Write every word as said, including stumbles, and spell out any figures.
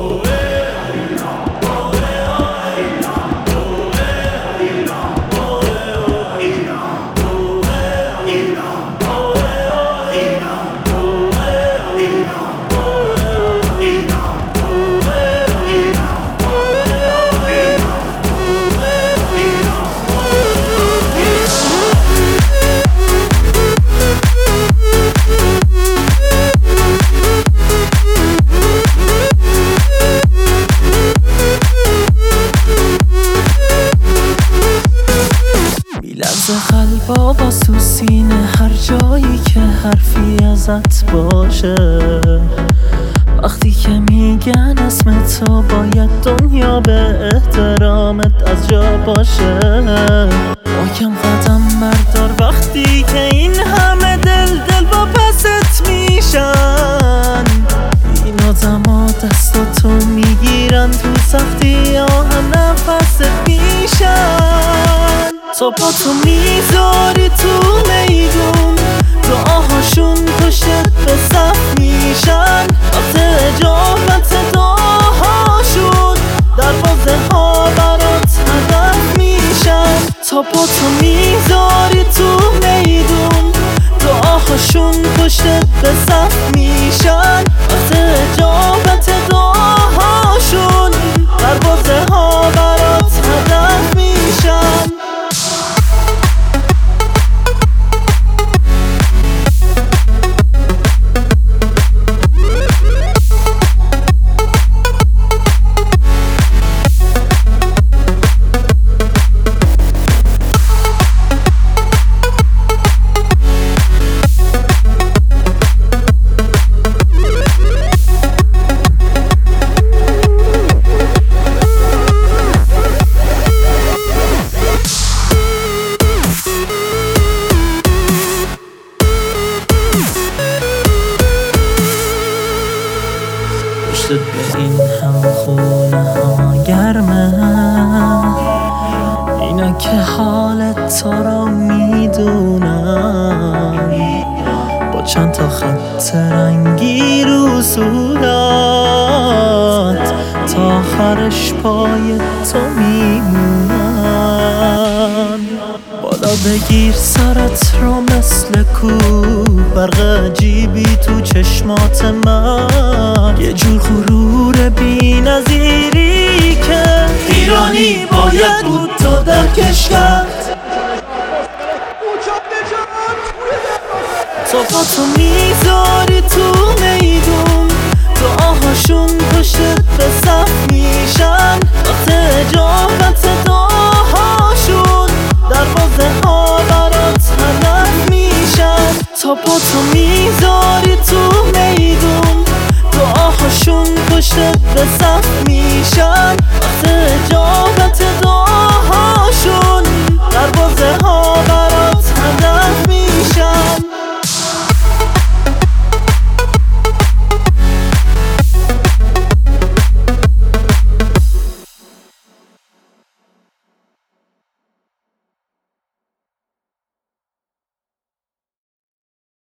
میلرزه قلبا با سوسینه هر جایی که حرفی ازت باشه. وقتی که میگن اسم تو باید دنیا به احترامت از جا باشه. باکم قدم بردار وقتی که این همه دل دل با پست میشن. این آدما دستاتو میگیرن تو سختی ها هم نفست میشن. تو با تو میذاری تو میدون دعاهاشون پشتت به صف میشن. وقت اجابت دعاهاشون دروازه ها برات هدف میشن. تا با تو میذاری تو میدون دعاهاشون پشتت به صف میشن. وقت اجابت دعاهاشون دروازه ها برات هدف میشن. به این هم خونه ها گرمه، اینا که حالت تو رو میدونن. با چند تا خط رنگی رو صورت تا آخرش پای تو میمونن. بالا بگیر سرت رو مثل کوه، برق عجیبی تو چشمات من. یه جور غرور بی نظیری که ایرانی باید بود تو درکش کرد. تو با تو میذاری تو میدون دعاهاشون پشتت به صف میشن. وقت اجابت دعاهاشون دروازه ها برات هدف میشن. تا با تو میذاری تو میدون دعاهاشون پشتت به صف میشن. وقت اجابت